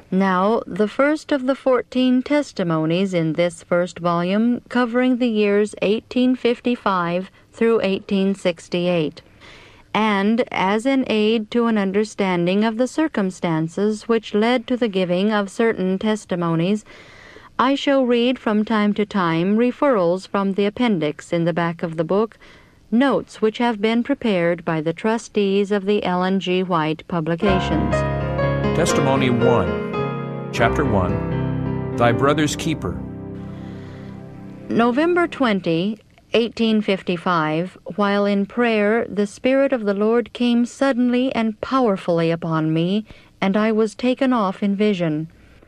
Now, the first of the 14 testimonies in this first volume, covering the years 1855 through 1868, and as an aid to an understanding of the circumstances which led to the giving of certain testimonies, I shall read from time to time referrals from the appendix in the back of the book, notes which have been prepared by the trustees of the Ellen G. White Publications. Testimony 1. Chapter 1, Thy Brother's Keeper. November 20, 1855, while in prayer, the Spirit of the Lord came suddenly and powerfully upon me, and I was taken off in vision.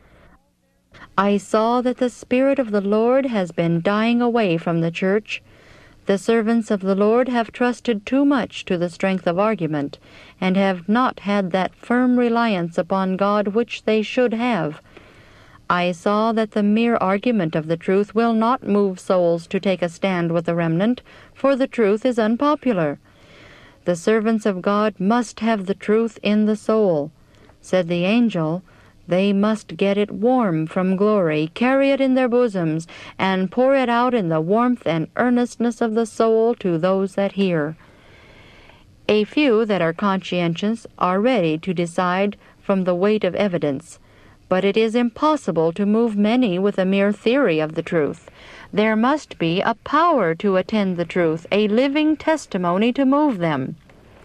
I saw that the Spirit of the Lord has been dying away from the church. The servants of the Lord have trusted too much to the strength of argument, and have not had that firm reliance upon God which they should have. I saw that the mere argument of the truth will not move souls to take a stand with the remnant, for the truth is unpopular. The servants of God must have the truth in the soul. Said the angel, they must get it warm from glory, carry it in their bosoms, and pour it out in the warmth and earnestness of the soul to those that hear. A few that are conscientious are ready to decide from the weight of evidence, but it is impossible to move many with a mere theory of the truth. There must be a power to attend the truth, a living testimony to move them.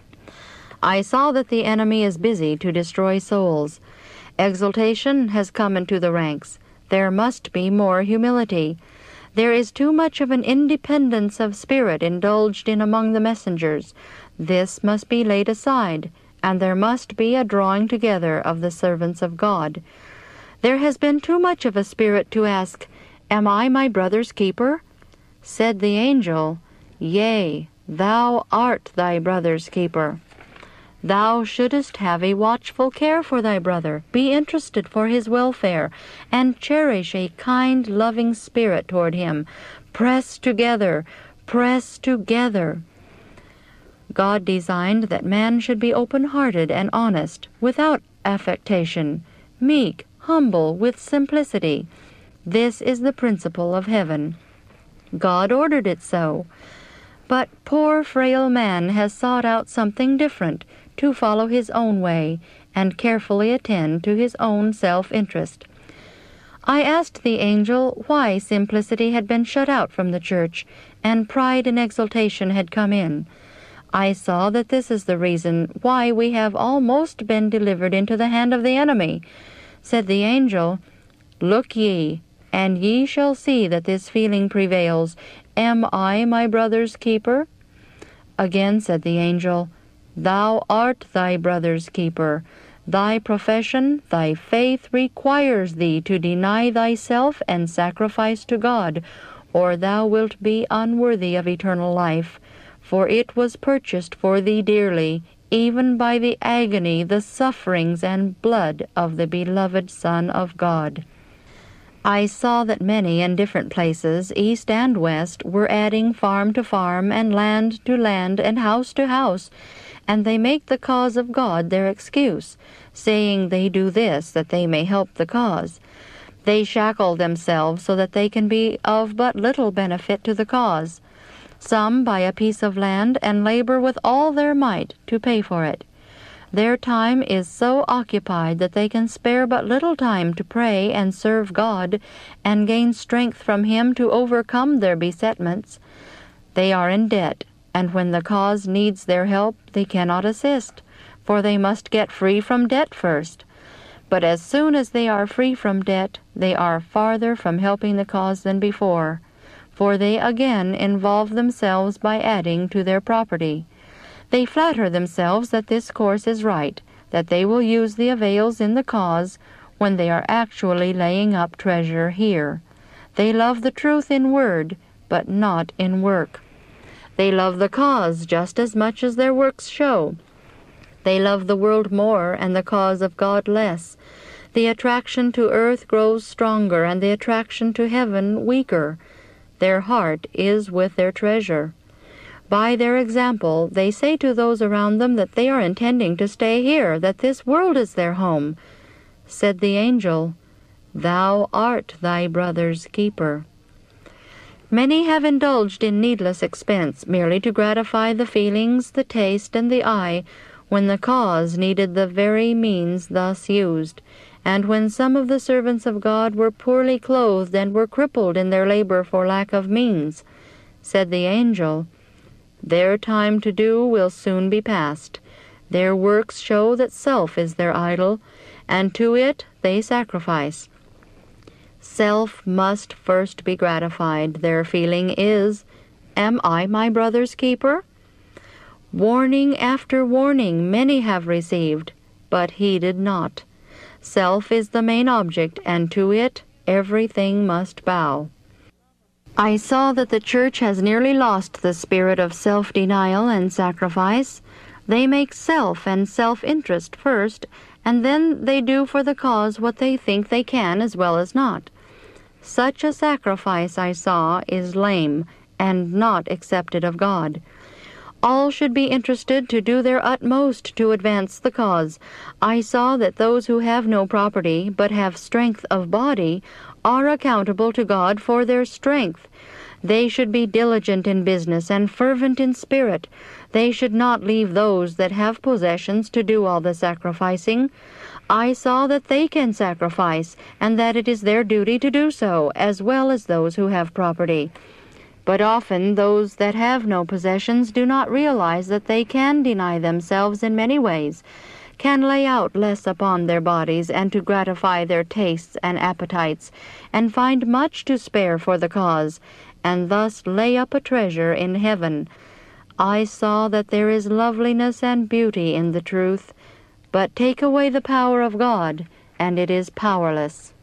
I saw that the enemy is busy to destroy souls. Exultation has come into the ranks. There must be more humility. There is too much of an independence of spirit indulged in among the messengers. This must be laid aside, and there must be a drawing together of the servants of God. There has been too much of a spirit to ask, Am I my brother's keeper? Said the angel, Yea, thou art thy brother's keeper. Thou shouldest have a watchful care for thy brother, be interested for his welfare, and cherish a kind, loving spirit toward him. Press together, press together. God designed that man should be open-hearted and honest, without affectation, meek, humble, with simplicity. This is the principle of heaven. God ordered it so. But poor frail man has sought out something different, to follow his own way, and carefully attend to his own self-interest. I asked the angel why simplicity had been shut out from the church, and pride and exultation had come in. I saw that this is the reason why we have almost been delivered into the hand of the enemy. Said the angel, Look ye, and ye shall see that this feeling prevails. Am I my brother's keeper? Again said the angel, Thou art thy brother's keeper. Thy profession, thy faith requires thee to deny thyself and sacrifice to God, or thou wilt be unworthy of eternal life. For it was purchased for thee dearly, even by the agony, the sufferings, and blood of the beloved Son of God. I saw that many in different places, east and west, were adding farm to farm, and land to land, and house to house, and they make the cause of God their excuse, saying they do this that they may help the cause. They shackle themselves so that they can be of but little benefit to the cause. Some buy a piece of land and labor with all their might to pay for it. Their time is so occupied that they can spare but little time to pray and serve God and gain strength from Him to overcome their besetments. They are in debt, and when the cause needs their help, they cannot assist, for they must get free from debt first. But as soon as they are free from debt, they are farther from helping the cause than before, for they again involve themselves by adding to their property. They flatter themselves that this course is right, that they will use the avails in the cause, when they are actually laying up treasure here. They love the truth in word, but not in work. They love the cause just as much as their works show. They love the world more and the cause of God less. The attraction to earth grows stronger and the attraction to heaven weaker. Their heart is with their treasure. By their example, they say to those around them that they are intending to stay here, that this world is their home. Said the angel, "Thou art thy brother's keeper." Many have indulged in needless expense, merely to gratify the feelings, the taste, and the eye, when the cause needed the very means thus used, and when some of the servants of God were poorly clothed and were crippled in their labor for lack of means. Said the angel, "Their time to do will soon be past. Their works show that self is their idol, and to it they sacrifice. Self must first be gratified. Their feeling is, 'Am I my brother's keeper?' Warning after warning many have received, but heeded not. Self is the main object, and to it everything must bow." I saw that the church has nearly lost the spirit of self-denial and sacrifice. They make self and self-interest first, and then they do for the cause what they think they can as well as not. Such a sacrifice, I saw, is lame and not accepted of God. All should be interested to do their utmost to advance the cause. I saw that those who have no property, but have strength of body, are accountable to God for their strength. They should be diligent in business and fervent in spirit. They should not leave those that have possessions to do all the sacrificing. I saw that they can sacrifice, and that it is their duty to do so, as well as those who have property. But often those that have no possessions do not realize that they can deny themselves in many ways, can lay out less upon their bodies and to gratify their tastes and appetites, and find much to spare for the cause, and thus lay up a treasure in heaven. I saw that there is loveliness and beauty in the truth, but take away the power of God, and it is powerless.